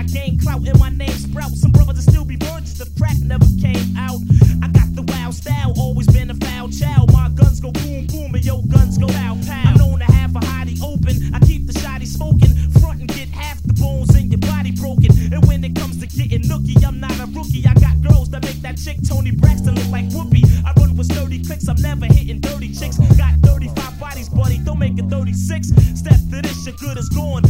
gain clout and my name sprout. Some brothers will still be virgins if crack never came out. I got the wild style, always been a foul child. My guns go boom boom and your guns go pow pow. I'm known to have a hottie open. I keep the shotty smoking. Front and get half the bones in your body broken. And when it comes to getting nookie, I'm not a rookie. I got girls that make that chick Tony Braxton look like Whoopi. I run with sturdy clicks, I'm never hitting dirty chicks. Got 35 bodies, buddy, don't make it 36. Step to this, your good is gone.